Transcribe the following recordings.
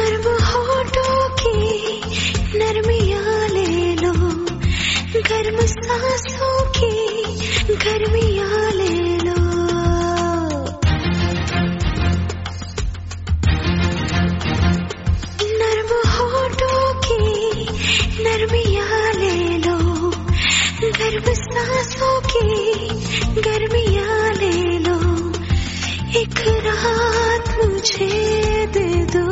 नर्म होठों की नरमियाँ ले लो, गर्म सांसों की गर्मियाँ ले लो। नर्म होठों की नरमियाँ ले लो, गर्म सांसों की गर्मियाँ ले लो। एक रात मुझे दे दो,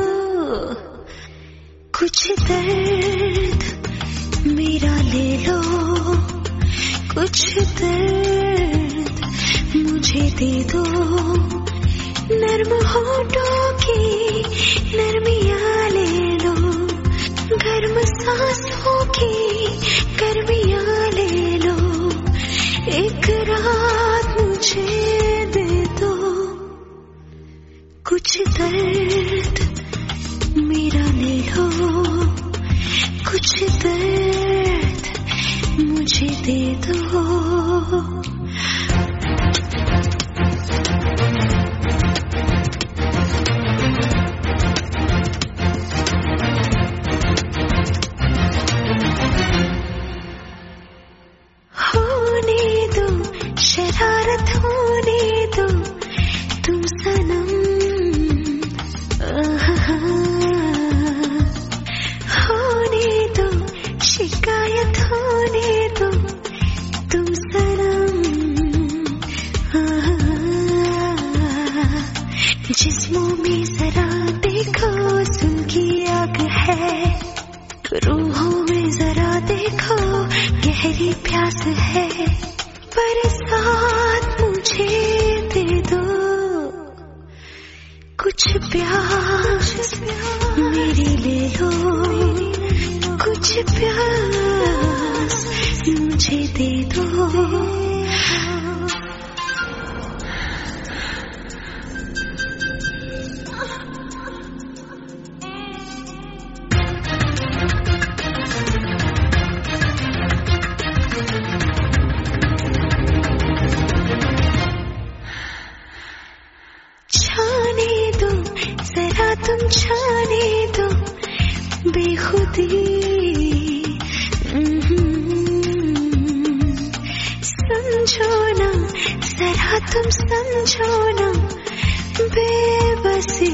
कुछ दर्द मेरा ले लो, कुछ दर्द मुझे दे दो। नर्म होठों की नरमियाँ ले लो, गर्म सांसों की गर्मियाँ ले लो। एक रात मुझे दे दो, कुछ दर्द मेरा ले लो, कुछ दर्द मुझे दे दो। होने दो शरारत, होने दो तुम सनम, होने दो शिकायत, होने दो तुम सनम। जिस्मों में जरा देखो सुन की आग है, रूहों में जरा देखो गहरी प्यास है। बरसात मुझे दे दो, कुछ प्यास मेरी ले लो, कुछ प्यास मुझे दे दो। छाने दो जरा तुम, छाने दो बेखुदी, समझो ना जरा तुम, समझो ना बेबसी।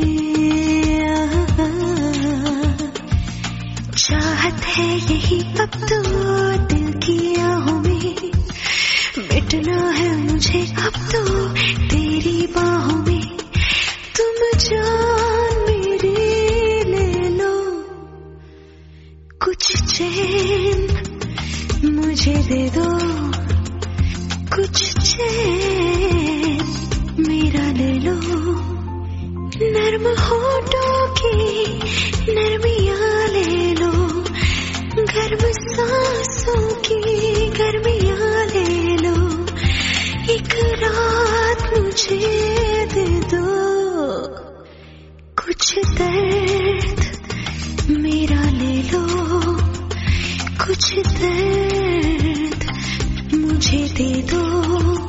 चाहत है यही अब तो दिल की आहों में, मिटना है मुझे अब तो तेरी बाहों में। तुम जान मेरी ले लो, कुछ चैन मुझे दे दो, कुछ चैन मेरा ले लो। नर्म होठों की नरमियाँ ले लो, गर्म सांसों की गर्मियाँ ले लो। एक रात मुझे दे दो, कुछ दर्द मेरा ले लो, कुछ दर्द मुझे दे दो।